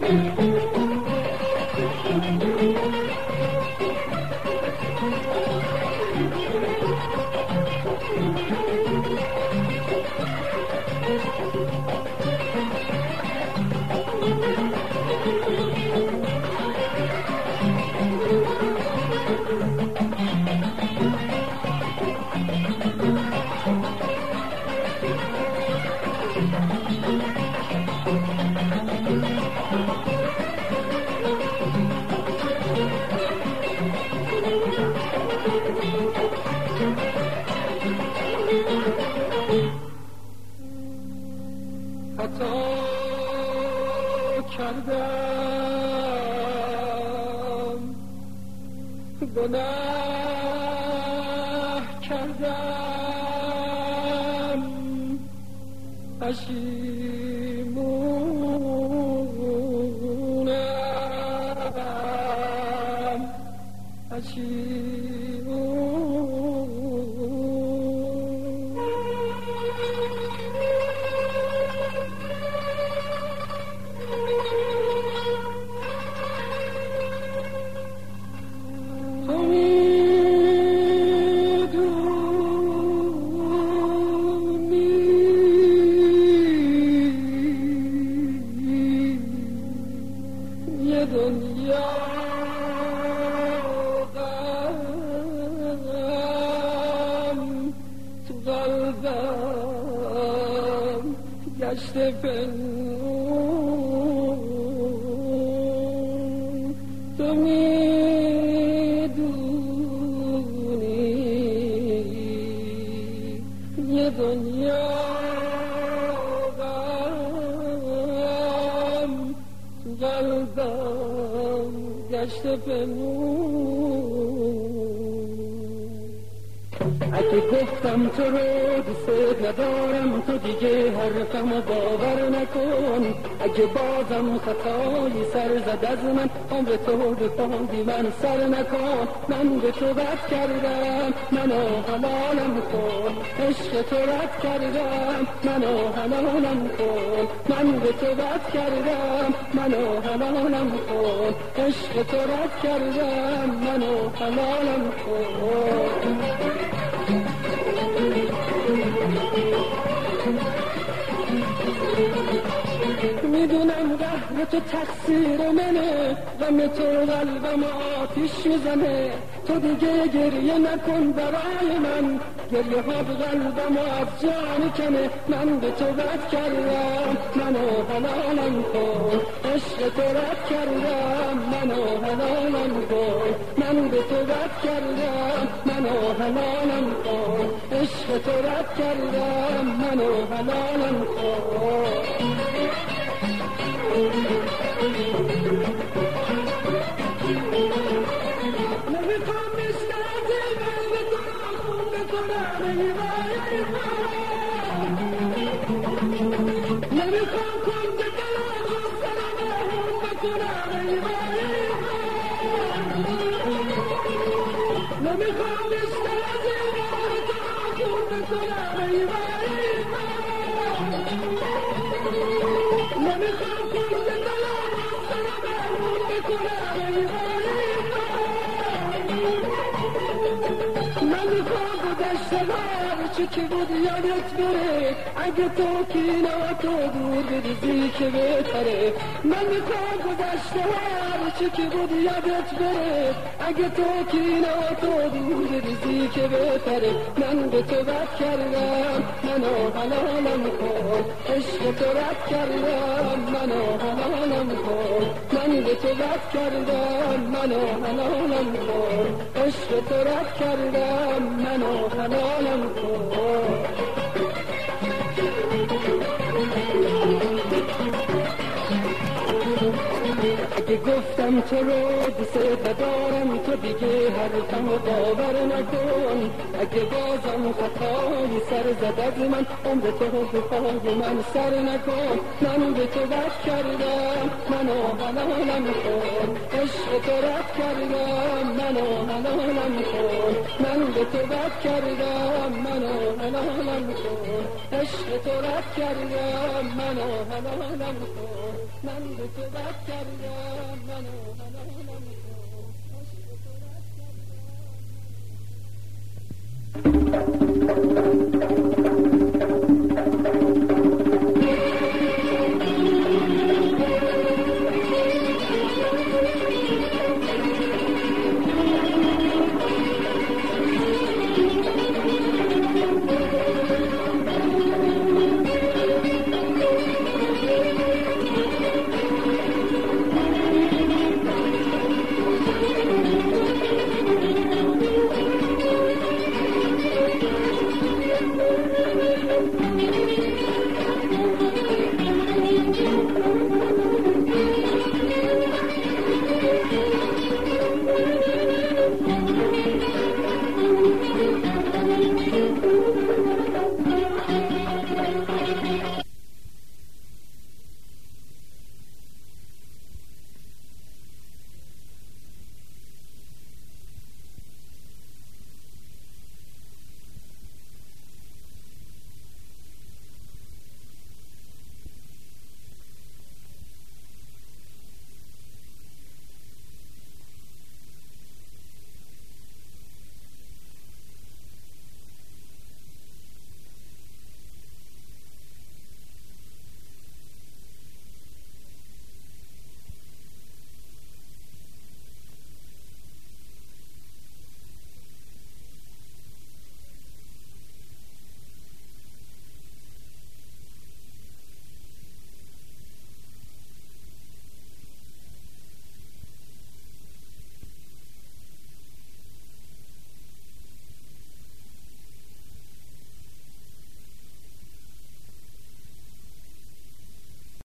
خطا کردم، گناه کردم، پشیمونم، گشته پنهون، تو میدونی یه دنیا غم تو قلبم گشته پنهون. اگه گفتم تو رو دوست ندارم تو دیگه حرفمو باور نکن، اگه بازم خطایی سر زد از من عمر تو بپادی من سر نکن. من به تو بد کردم منو حلالم کن، عشق تو رد کردم منو حلالم کن. من به تو بد کردم منو حلالم کن، عشق تو رد کردم منو حلالم کن. میدونم قهر تو تقصیر منه، غم تو قلبم آتیش میزنه. تو دیگه گریه نکن برای من، گریه ها به قلبم از جان کنه. من به تو بد کردم منو حلالم کن، عشق تو رد کردم منو حلالم کن. من به تو بد کردم منو حلالم کن، عشق تو رد کردم منو حلالم کن. نمیخوام بشنازی من به تو خون بکنم ای وای ای وای، نمیخوام کن به دلم و سرم خون بکنم ای وای ای وای، نمیخوام بشنازی من به تو خون بکنم ای وای ای وای، نمیخوام کن به دلم و سرم خون بکنم ای وای ای وای. من میخوام گذشته هر چی که بود یادت بره، اگه تو کینه تو دور بریزی که بهتره. من میخوام گذشته هر چی که بود یادت بره، اگه تو کینه تو دور بریزی که بهتره. من به تو بد کردم منو حلالم کن، عشق تو رد کردم منو حلالم کن. من به تو بد کردم منو حلالم کن، عشق تو رد کردم منو حلالم کن. اگه گفتم تو رو دوست ندارم تو دیگه حرفمو باور نکن، اگه بازم خطایی سر زد از من عمر تو به پای من سر نکن. من به تو بد کردم منو حلالم کن، عشق تو رد کردم منو حلالم کن. من به تو بد کردم منو حلالم کن، عشق تو رد کردم منو حلالم کن. من به تو بد کردم منو